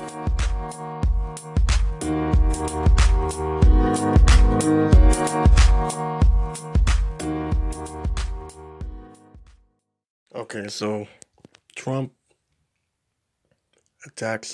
Okay, so Trump attacks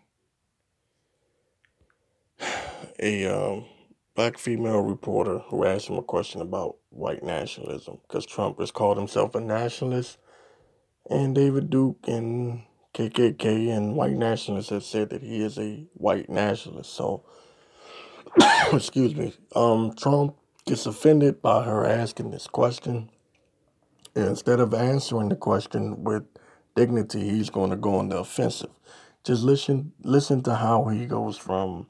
a black female reporter who asked him a question about white nationalism because Trump has called himself a nationalist, and David Duke and KKK and white nationalists have said that he is a white nationalist. So, excuse me, Trump gets offended by her asking this question, and instead of answering the question with dignity, he's going to go on the offensive. Just listen to how he goes from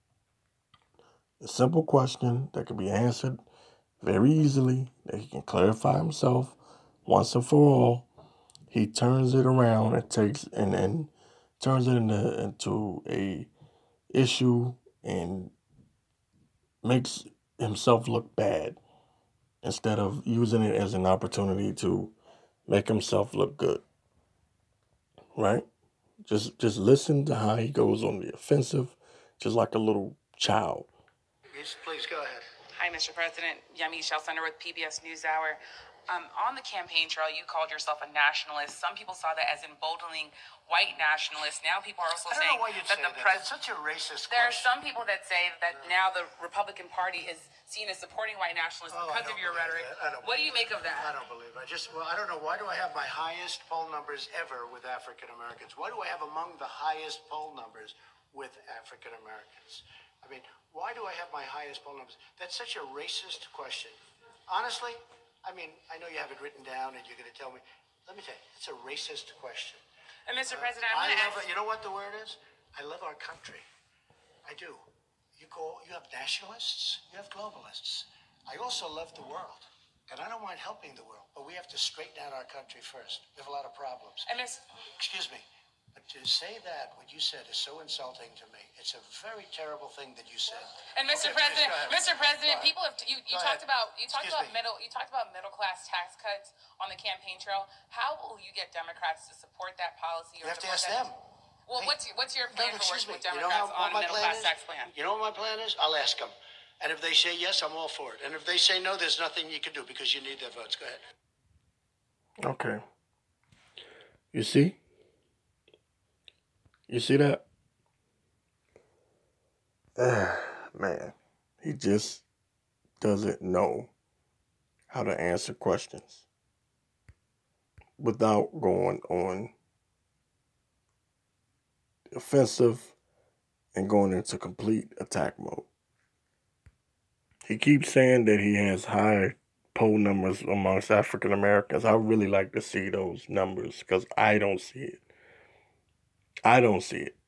a simple question that can be answered very easily, that he can clarify himself once and for all. He turns it around and turns it into a issue and makes himself look bad instead of using it as an opportunity to make himself look good. Right? Just listen to how he goes on the offensive, just like a little child. Yes, please go ahead. Hi, Mr. President. Yemi Shelcenter with PBS NewsHour. On the campaign trail, you called yourself a nationalist. Some people saw that as emboldening white nationalists. Now people are also saying that the president. That's such a racist There are question. some people that say that now the Republican Party is seen as supporting white nationalists because of your rhetoric. What do you make of that? I don't believe it. I don't know. Why do I have my highest poll numbers ever with African Americans? Why do I have among the highest poll numbers with African Americans? I mean, why do I have my highest poll numbers? That's such a racist question. Honestly, I mean, I know you have it written down and you're going to tell me. Let me tell you, it's a racist question. And Mr. President, I'm going to ask. You know what the word is? I love our country. I do. You have nationalists, you have globalists. I also love the world. And I don't mind helping the world, but we have to straighten out our country first. We have a lot of problems. And Excuse me. But to say that, what you said, is so insulting to me. It's a very terrible thing that you said. And Mr. President, people have you talked about middle class tax cuts on the campaign trail. How will you get Democrats to support that policy? You have to ask them. Well, what's your plan for working with Democrats on a middle class tax plan? You know what my plan is? I'll ask them. And if they say yes, I'm all for it. And if they say no, there's nothing you can do because you need their votes. Go ahead. Okay. You see? You see that? Man, he just doesn't know how to answer questions without going on offensive and going into complete attack mode. He keeps saying that he has high poll numbers amongst African Americans. I really like to see those numbers because I don't see it. I don't see it.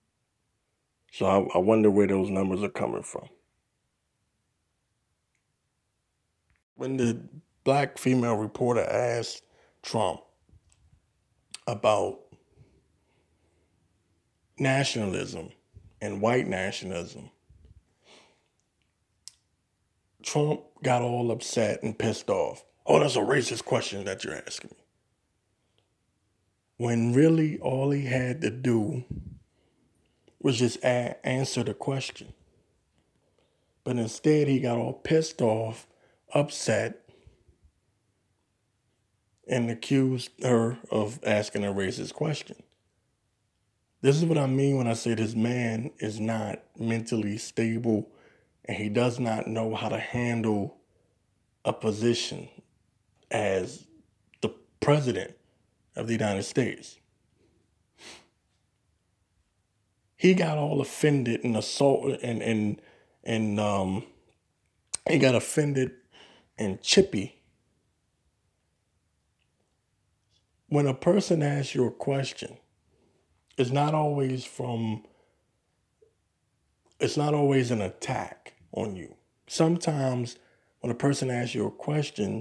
So I wonder where those numbers are coming from. When the black female reporter asked Trump about nationalism and white nationalism, Trump got all upset and pissed off. Oh, that's a racist question that you're asking me. When really all he had to do was just answer the question. But instead, he got all pissed off, upset, and accused her of asking a racist question. This is what I mean when I say this man is not mentally stable and he does not know how to handle a position as the president of the United States. He got all offended and assaulted and he got offended and chippy when a person asks you a question. It's not always an attack on you. Sometimes when a person asks you a question,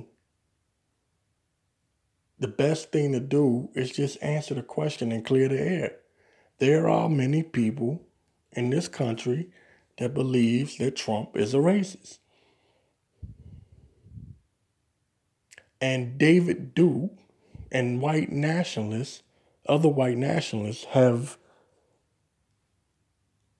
the best thing to do is just answer the question and clear the air. There are many people in this country that believes that Trump is a racist. And David Duke and other white nationalists have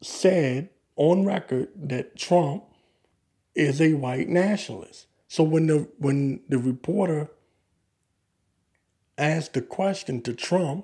said on record that Trump is a white nationalist. So when the reporter asked the question to Trump,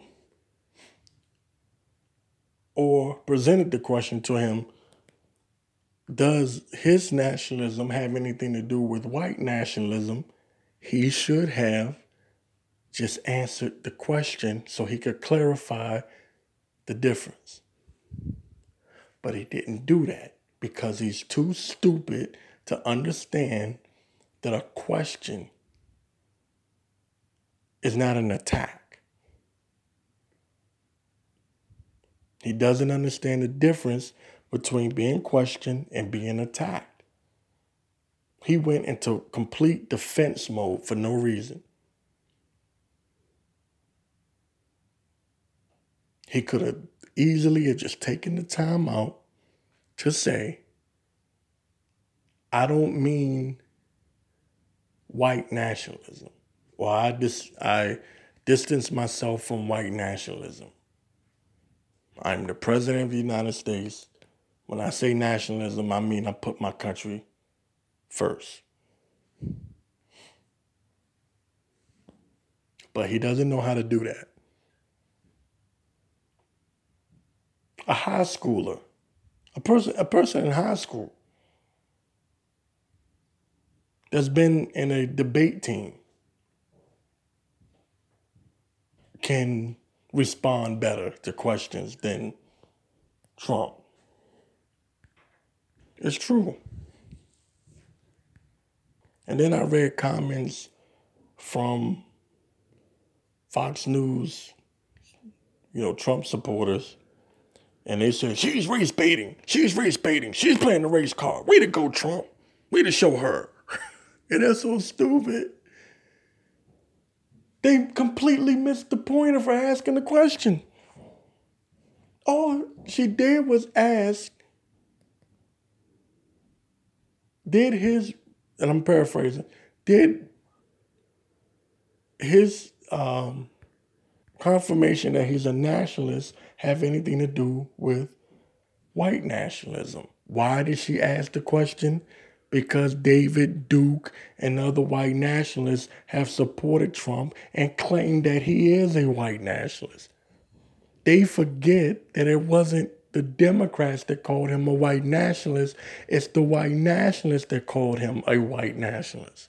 or presented the question to him, does his nationalism have anything to do with white nationalism? He should have just answered the question so he could clarify the difference. But he didn't do that because he's too stupid to understand that a question is not an attack. He doesn't understand the difference between being questioned and being attacked. He went into complete defense mode for no reason. He could have easily have just taken the time out to say, I don't mean white nationalism, or I distance myself from white nationalism. I'm the president of the United States. When I say nationalism, I mean I put my country first. But he doesn't know how to do that. A high schooler, a person in high school that's been in a debate team can respond better to questions than Trump. It's true. And then I read comments from Fox News, Trump supporters, and they said, she's race baiting. She's race baiting. She's playing the race card. Way to go, Trump. Way to show her. And that's so stupid. They completely missed the point of her asking the question. All she did was ask, and I'm paraphrasing, did his confirmation that he's a nationalist have anything to do with white nationalism? Why did she ask the question? Because David Duke and other white nationalists have supported Trump and claimed that he is a white nationalist. They forget that it wasn't the Democrats that called him a white nationalist. It's the white nationalists that called him a white nationalist.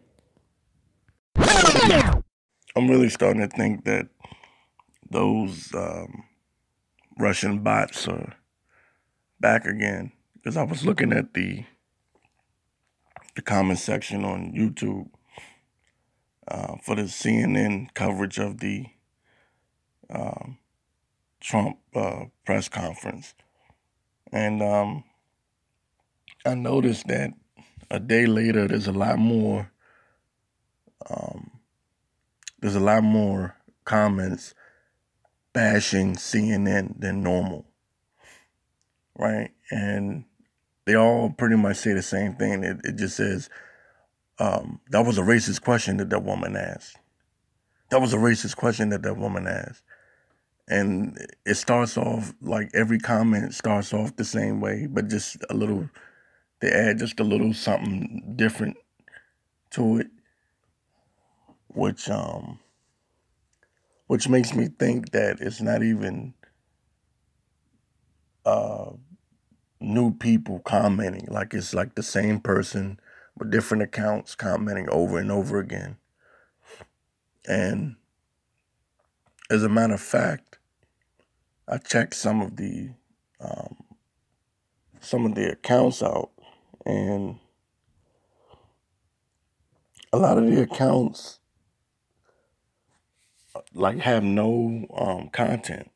I'm really starting to think that those Russian bots are back again. Because I was looking at the comment section on YouTube for the CNN coverage of the Trump press conference. And I noticed that a day later, there's a lot more comments bashing CNN than normal, right? And they all pretty much say the same thing. It just says, that was a racist question that woman asked. That was a racist question that woman asked. And it starts off, like every comment starts off the same way, but just they add just a little something different to it, which makes me think that it's not even new people commenting. Like it's like the same person with different accounts commenting over and over again. And as a matter of fact, I checked some of the accounts out, and a lot of the accounts like have no content.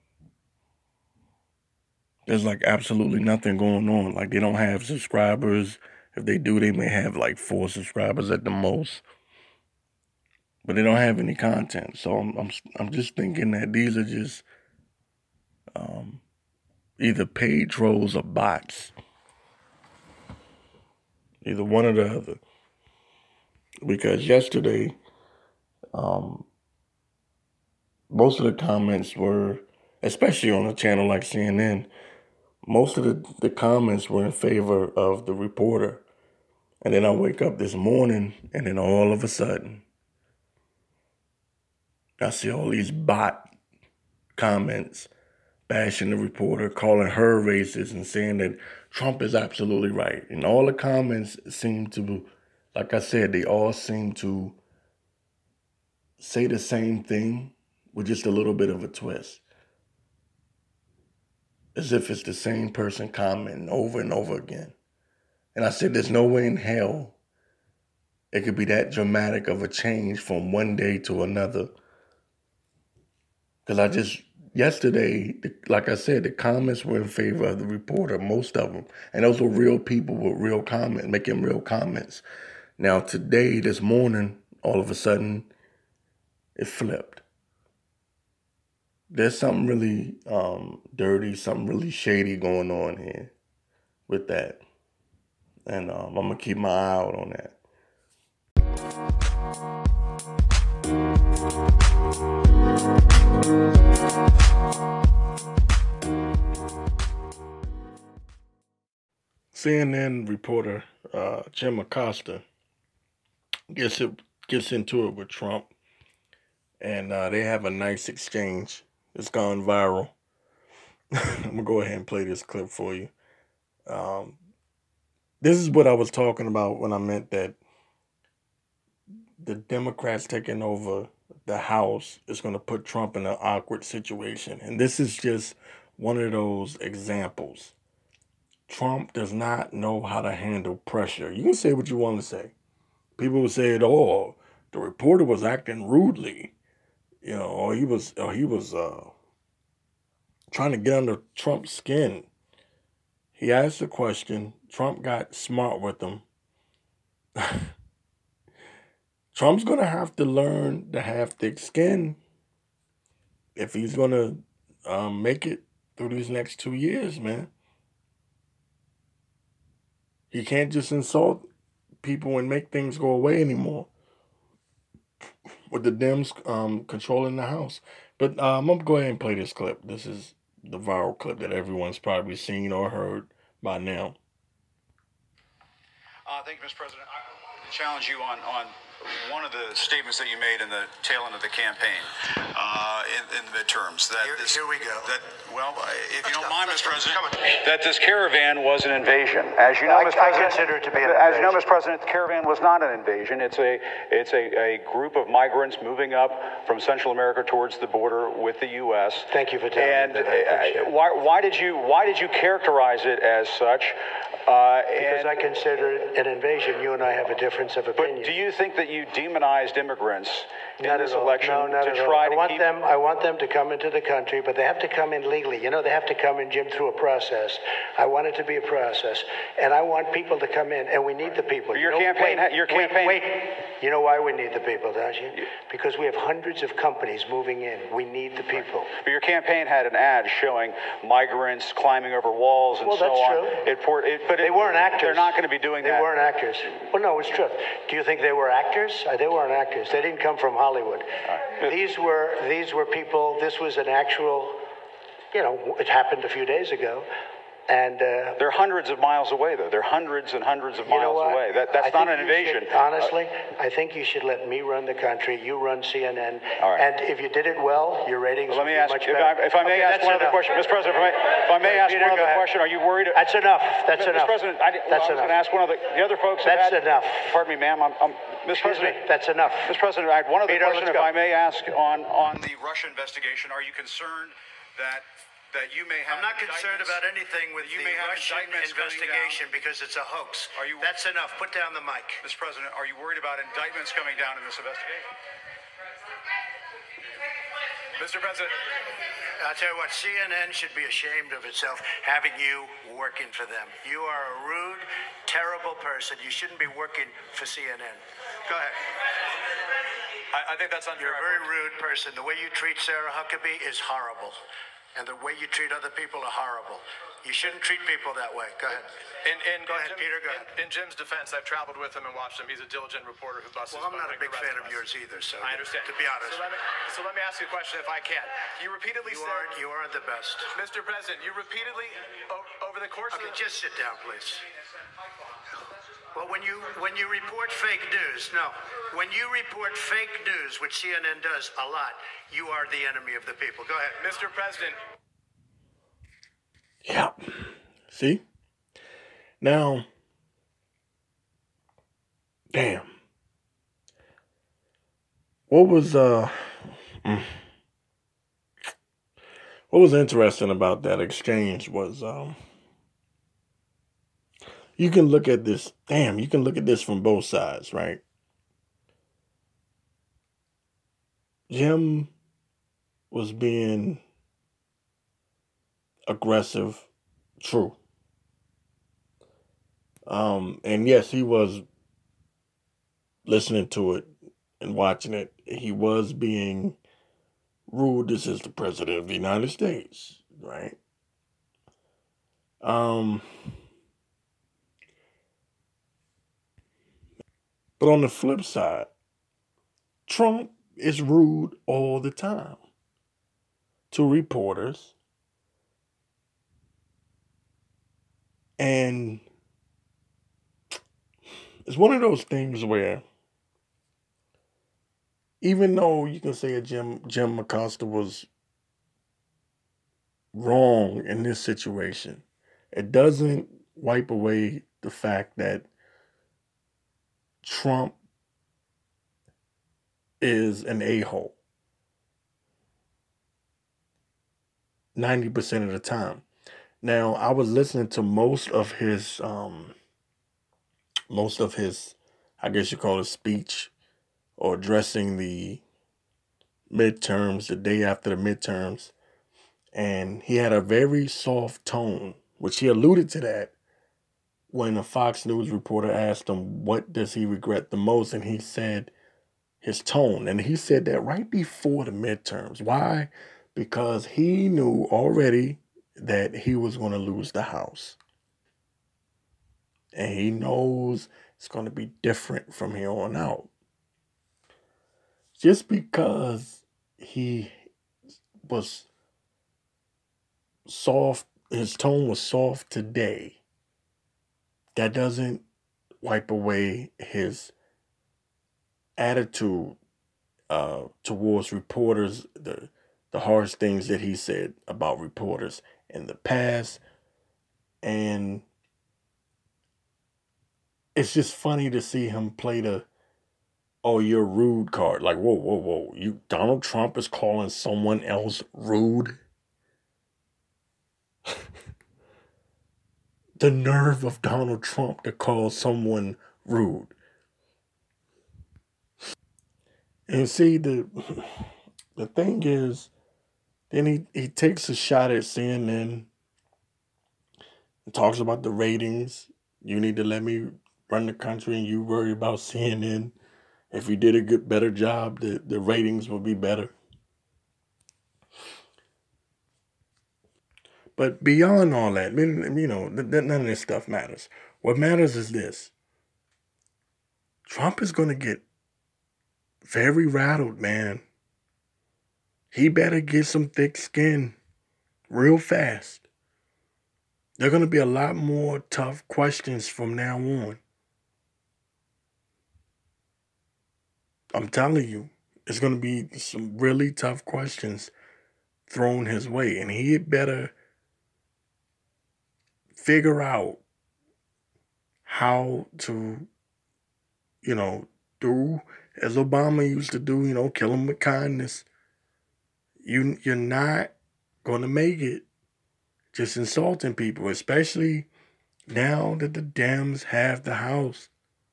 There's like absolutely nothing going on. Like they don't have subscribers. If they do, they may have like 4 subscribers at the most. But they don't have any content. So I'm just thinking that these are just either paid trolls or bots. Either one or the other. Because yesterday, most of the comments were, especially on a channel like CNN, most of the comments were in favor of the reporter. And then I wake up this morning, and then all of a sudden, I see all these bot comments bashing the reporter, calling her racist, and saying that Trump is absolutely right. And all the comments seem to, like I said, they all seem to say the same thing with just a little bit of a twist. As if it's the same person commenting over and over again. And I said, there's no way in hell it could be that dramatic of a change from one day to another. Because yesterday, like I said, the comments were in favor of the reporter, most of them. And those were real people with real comments, making real comments. Now today, this morning, all of a sudden, it flipped. There's something really dirty, something really shady going on here with that. And I'm going to keep my eye out on that. CNN reporter Jim Acosta gets into it with Trump, and they have a nice exchange. It's gone viral. I'm gonna go ahead and play this clip for you. This is what I was talking about when I meant that the Democrats taking over the House is going to put Trump in an awkward situation. And this is just one of those examples. Trump does not know how to handle pressure. You can say what you want to say. People will say, "Oh, the reporter was acting rudely," or he was trying to get under Trump's skin. He asked a question. Trump got smart with him. Trump's going to have to learn to have thick skin if he's going to make it through these next 2 years, man. He can't just insult people and make things go away anymore with the Dems controlling the House. But I'm going to go ahead and play this clip. This is the viral clip that everyone's probably seen or heard by now. Thank you, Mr. President. I wanted to challenge you on one of the statements that you made in the tail end of the campaign in the midterms. Here we go. If you don't mind, Mr. President, that this caravan was an invasion. As you know, Mr. President, I consider it to be an as you know, invasion. Mr. President, the caravan was not an invasion. It's a group of migrants moving up from Central America towards the border with the U.S. Thank you for telling me that. I appreciate it. Why did you characterize it as such? Because I consider it an invasion. You and I have a difference of opinion. But do you think that you demonized immigrants in Not this at all. election No, not to at all. try I to want keep them. I want them to come into the country, but they have to come in legally. They have to come in, Jim, through a process. I want it to be a process, and I want people to come in, and we need the people. Your campaign. Wait. You know why we need the people, don't you? Because we have hundreds of companies moving in. We need the people. But your campaign had an ad showing migrants climbing over walls and Well, so that's on. true. But they weren't actors. They're not going to be doing that. They weren't actors. Well, no, it's true. Do you think they were actors? They weren't actors. They didn't come from Hollywood. These were people. This was an actual. It happened a few days ago. And they're hundreds of miles away, though. They're hundreds and hundreds of miles away. That's not an invasion. Honestly, I think you should let me run the country. You run CNN. All right. And if you did it well, your ratings Let me would ask, be much better. if I may ask one other question, Mr. President. If I may ask Peter, one go other ahead. question, are you worried? That's enough. That's enough. Mr. President, I was going to ask one of the other folks. That's enough. Pardon me, ma'am. Mr. President. That's enough. Mr. President, I had one other Peter, question, let's if go. I may ask, on the Russia investigation. Are you concerned that you may have? I'm not concerned about anything with the Russian investigation because it's a hoax. That's enough. Put down the mic. Mr. President, are you worried about indictments coming down in this investigation? Mr. President. I'll tell you what, CNN should be ashamed of itself having you working for them. You are a rude, terrible person. You shouldn't be working for CNN. Go ahead. I think that's unfair. You're a very rude person. The way you treat Sarah Huckabee is horrible. And the way you treat other people are horrible. You shouldn't treat people that way. Go ahead. Go ahead, Peter. Go ahead. In Jim's defense, I've traveled with him and watched him. He's a diligent reporter who busts. Well, I'm not a big fan of yours either, so I understand. To be honest. So let me ask you a question, if I can. You repeatedly said you aren't the best, Mr. President. You repeatedly over the course of just sit down, please. Well, when you report fake news, when you report fake news, which CNN does a lot, you are the enemy of the people. Go ahead, Mr. President. Yeah. See? Now, damn. What was interesting about that exchange was you can look at this from both sides, right? Jim was being aggressive, true. And yes, he was listening to it and watching it. He was being rude. This is the president of the United States, right? But on the flip side, Trump is rude all the time to reporters. And it's one of those things where even though you can say Jim Acosta was wrong in this situation, it doesn't wipe away the fact that Trump is an a-hole 90% of the time. Now, I was listening to most of his, I guess you call it, speech or addressing the midterms, the day after the midterms. And he had a very soft tone, which he alluded to that when a Fox News reporter asked him, what does he regret the most? And he said his tone. And he said that right before the midterms. Why? Because he knew already that he was going to lose the House. And he knows it's going to be different from here on out. Just because he was soft, his tone was soft today, that doesn't wipe away his attitude towards reporters, the harsh things that he said about reporters in the past. And it's just funny to see him play the, oh, you're rude card. Like, whoa. Donald Trump is calling someone else rude? The nerve of Donald Trump to call someone rude. And see, the thing is, then he takes a shot at CNN and talks about the ratings. You need to let me run the country and you worry about CNN. If you did a better job, the ratings will be better. But beyond all that, you know, none of this stuff matters. What matters is this. Trump is going to get very rattled, man. He better get some thick skin real fast. There are going to be a lot more tough questions from now on. I'm telling you, it's going to be some really tough questions thrown his way. And he better figure out how to, you know, do as Obama used to do, you know, kill him with kindness. You're not going to make it just insulting people, especially now that the Dems have the House.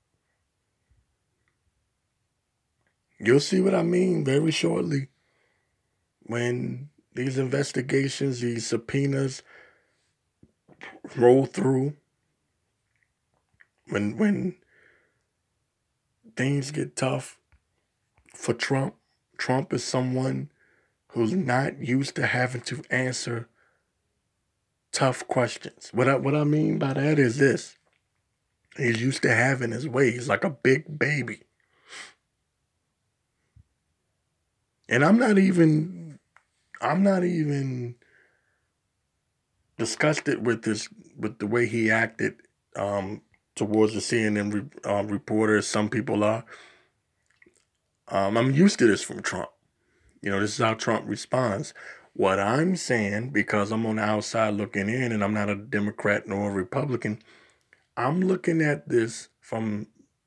You'll see what I mean very shortly when these investigations, these subpoenas roll through, when things get tough for Trump. Trump is someone who's not used to having to answer tough questions. What I mean by that is this. He's used to having his way. He's like a big baby. And I'm not even disgusted with the way he acted towards the CNN reporters. Some people are. I'm used to this from Trump. This is how Trump responds. What I'm saying, because I'm on the outside looking in and I'm not a Democrat nor a Republican, I'm looking at this from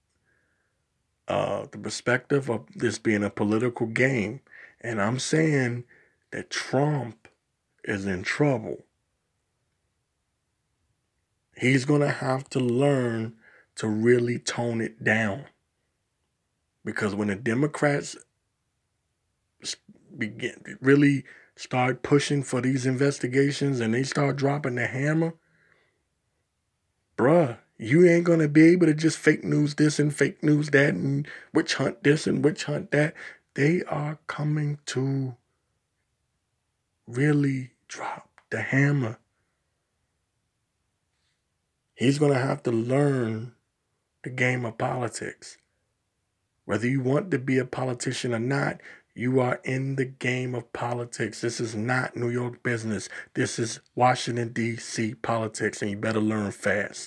the perspective of this being a political game. And I'm saying that Trump is in trouble. He's going to have to learn to really tone it down. Because when the Democrats really start pushing for these investigations and they start dropping the hammer, bruh, you ain't going to be able to just fake news this and fake news that and witch hunt this and witch hunt that. They are coming to really drop the hammer. He's going to have to learn the game of politics. Whether you want to be a politician or not, you are in the game of politics. This is not New York business. This is Washington, D.C. politics, and you better learn fast.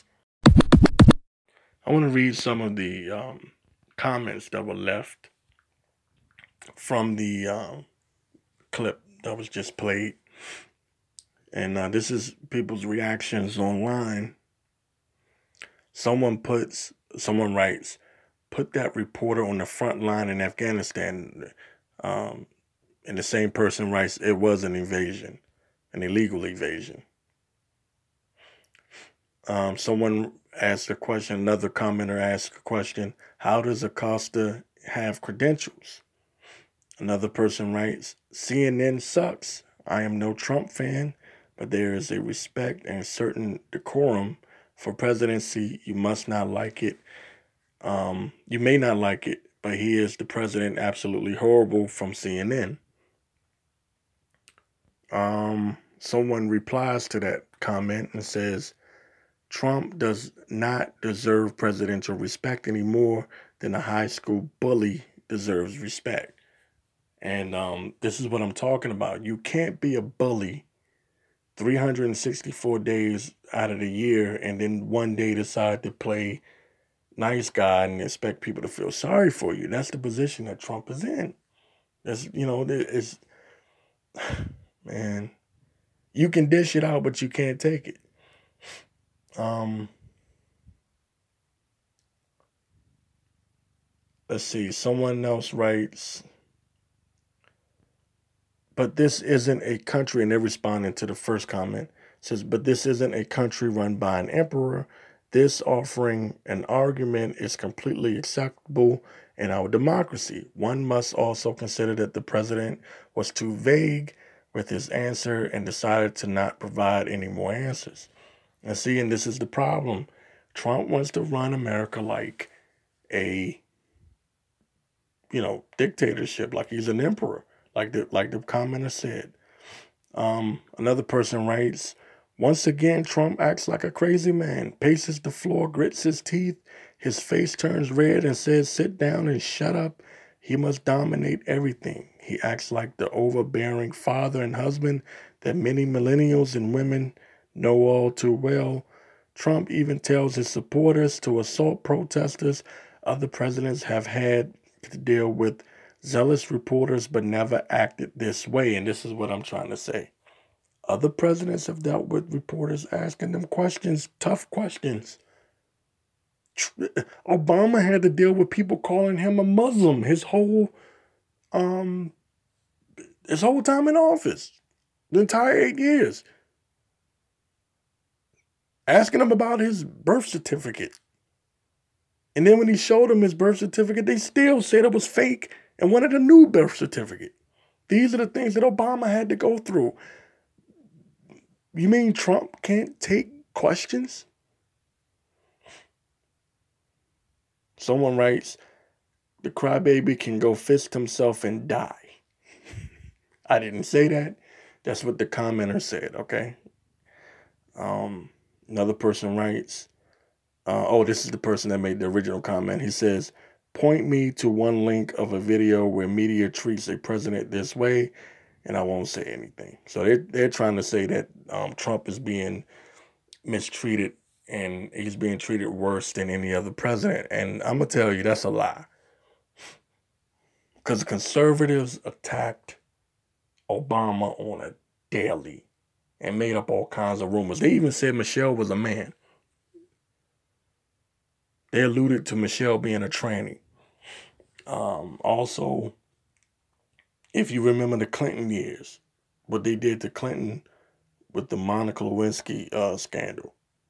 I want to read some of the comments that were left from the clip that was just played. And this is people's reactions online. Someone writes, put that reporter on the front line in Afghanistan. And the same person writes, it was an invasion, an illegal invasion. Someone asked a question, another commenter asked a question, how does Acosta have credentials? Another person writes, CNN sucks. I am no Trump fan, but there is a respect and certain decorum for presidency. You must not like it. You may not like it, but he is the president. Absolutely horrible, from CNN. Someone replies to that comment and says, Trump does not deserve presidential respect any more than a high school bully deserves respect. And this is what I'm talking about. You can't be a bully 364 days out of the year and then one day decide to play nice guy and expect people to feel sorry for you. That's the position that Trump is in. Man, you can dish it out, but you can't take it. Let's see. Someone else writes, but this isn't a country, and they're responding to the first comment. It says, but this isn't a country run by an emperor. This offering an argument is completely acceptable in our democracy. One must also consider that the president was too vague with his answer and decided to not provide any more answers. And this is the problem. Trump wants to run America like a, dictatorship, like he's an emperor, like the commenter said. Another person writes, once again, Trump acts like a crazy man, paces the floor, grits his teeth, his face turns red and says, sit down and shut up. He must dominate everything. He acts like the overbearing father and husband that many millennials and women know all too well. Trump even tells his supporters to assault protesters. Other presidents have had to deal with zealous reporters but never acted this way. And this is what I'm trying to say. Other presidents have dealt with reporters asking them questions, tough questions. Obama had to deal with people calling him a Muslim his whole time in office, the entire 8 years. Asking him about his birth certificate. And then when he showed them his birth certificate, they still said it was fake and wanted a new birth certificate. These are the things that Obama had to go through. You mean Trump can't take questions? Someone writes, the crybaby can go fist himself and die. I didn't say that. That's what the commenter said, okay? Another person writes, this is the person that made the original comment. He says, point me to one link of a video where media treats a president this way, and I won't say anything. So they're trying to say that Trump is being mistreated and he's being treated worse than any other president. And I'm going to tell you, that's a lie. Because the conservatives attacked Obama on a daily and made up all kinds of rumors. They even said Michelle was a man. They alluded to Michelle being a tranny. Also, if you remember the Clinton years, what they did to Clinton with the Monica Lewinsky scandal.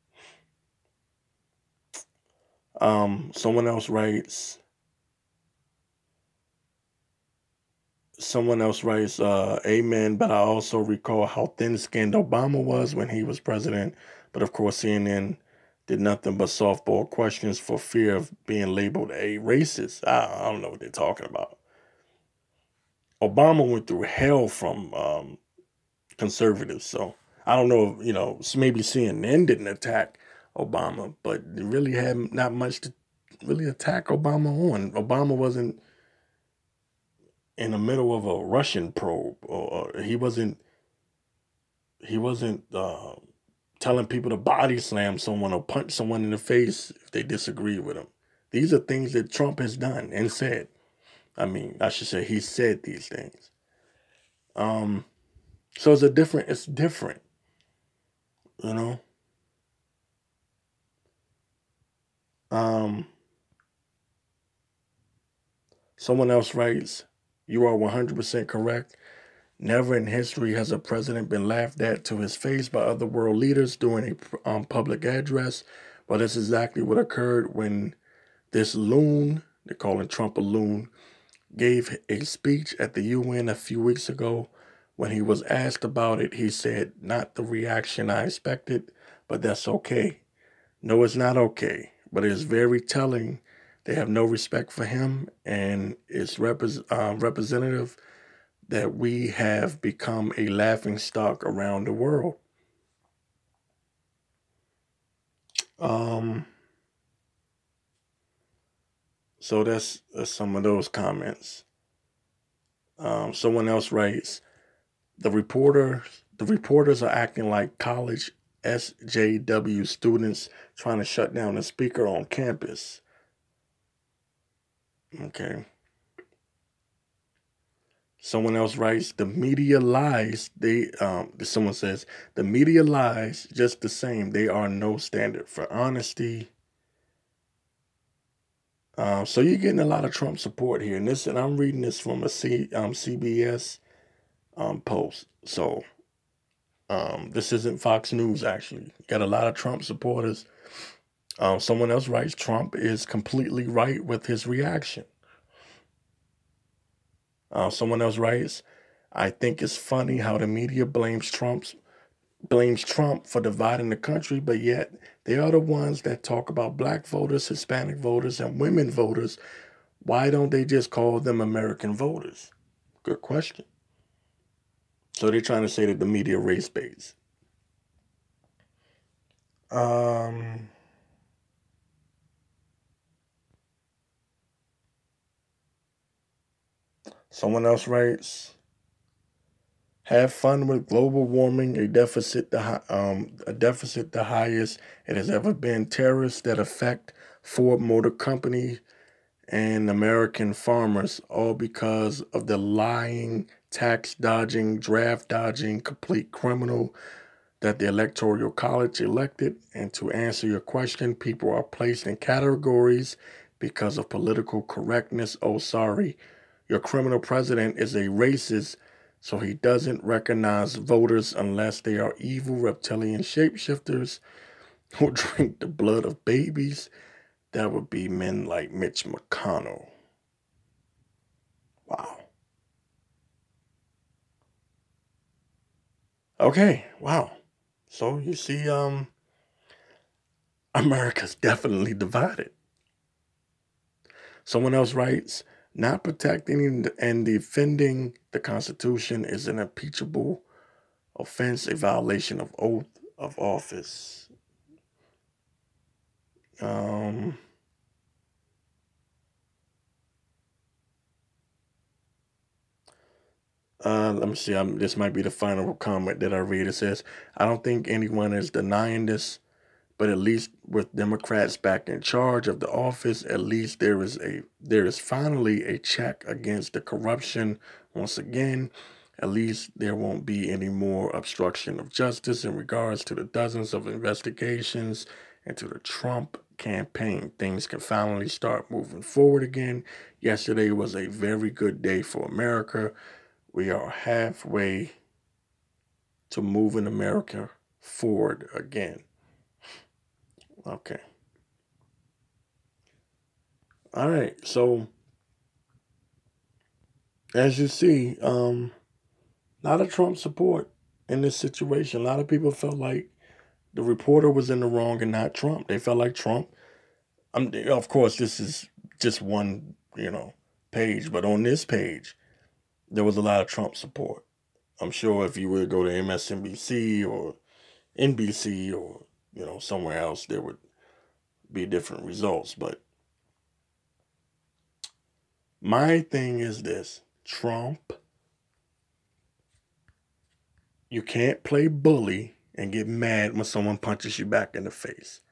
Someone else writes, amen, but I also recall how thin-skinned Obama was when he was president. But of course, CNN did nothing but softball questions for fear of being labeled a racist. I don't know what they're talking about. Obama went through hell from conservatives. So I don't know if, maybe CNN didn't attack Obama, but they really had not much to really attack Obama on. Obama wasn't in the middle of a Russian probe, or he wasn't telling people to body slam someone or punch someone in the face if they disagree with him. These are things that Trump has done and said. I should say he said these things. So it's different, Someone else writes, you are 100% correct. Never in history has a president been laughed at to his face by other world leaders during a public address. But that's exactly what occurred when this loon, they're calling Trump a loon, gave a speech at the UN a few weeks ago. When he was asked about it, he said, not the reaction I expected, but that's okay. No, it's not okay, but it is very telling. They have no respect for him, and it's representative that we have become a laughingstock around the world. So that's some of those comments. Someone else writes, the reporters are acting like college SJW students trying to shut down a speaker on campus. Okay. Someone else writes, the media lies. Someone says, the media lies just the same. They are no standard for honesty. So you're getting a lot of Trump support here. And I'm reading this from a CBS post. So this isn't Fox News, actually. You got a lot of Trump supporters. Someone else writes, Trump is completely right with his reaction. Someone else writes, I think it's funny how the media blames Trump for dividing the country, but yet they are the ones that talk about black voters, Hispanic voters, and women voters. Why don't they just call them American voters? Good question. So they're trying to say that the media race-based. Someone else writes, have fun with global warming, a deficit the highest it has ever been. Tariffs that affect Ford Motor Company and American farmers, all because of the lying, tax dodging, draft dodging, complete criminal that the Electoral College elected. And to answer your question, people are placed in categories because of political correctness. Oh, sorry. Your criminal president is a racist, so he doesn't recognize voters unless they are evil reptilian shapeshifters who drink the blood of babies. That would be men like Mitch McConnell. Wow. Okay, wow. So you see, America's definitely divided. Someone else writes, Not protecting and defending the Constitution is an impeachable offense, a violation of oath of office. Let me see. This might be the final comment that I read. It says, I don't think anyone is denying this, but at least with Democrats back in charge of the office, at least there is finally a check against the corruption. Once again, at least there won't be any more obstruction of justice in regards to the dozens of investigations into the Trump campaign. Things can finally start moving forward again. Yesterday was a very good day for America. We are halfway to moving America forward again. Okay. All right. So, as you see, a lot of Trump support in this situation. A lot of people felt like the reporter was in the wrong and not Trump. They felt like Trump. Of course, this is just one, page, but on this page, there was a lot of Trump support. I'm sure if you would go to MSNBC or NBC or, somewhere else, there would be different results. But my thing is this: Trump, you can't play bully and get mad when someone punches you back in the face.